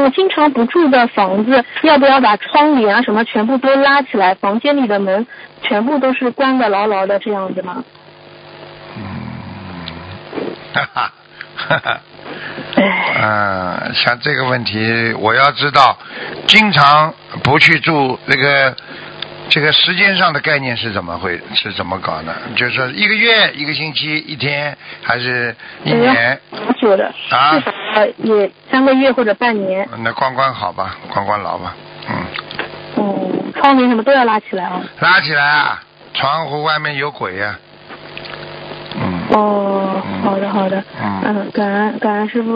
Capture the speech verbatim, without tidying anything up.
种经常不住的房子，要不要把窗帘啊什么全部都拉起来，房间里的门全部都是关得牢牢的这样子吗？ 嗯，哈哈，哈哈。嗯，像这个问题，我要知道，经常不去住那个。这个时间上的概念是怎么会是怎么搞的？就是说一个月、一个星期、一天，还是一年？ 很久的啊，至少也三个月或者半年。 那关关好吧，关关牢吧，嗯。 嗯，窗帘什么都要拉起来啊。 拉起来啊！窗户外面有鬼呀、啊。嗯。 哦，好的好的。 嗯。 嗯，感恩感恩师父。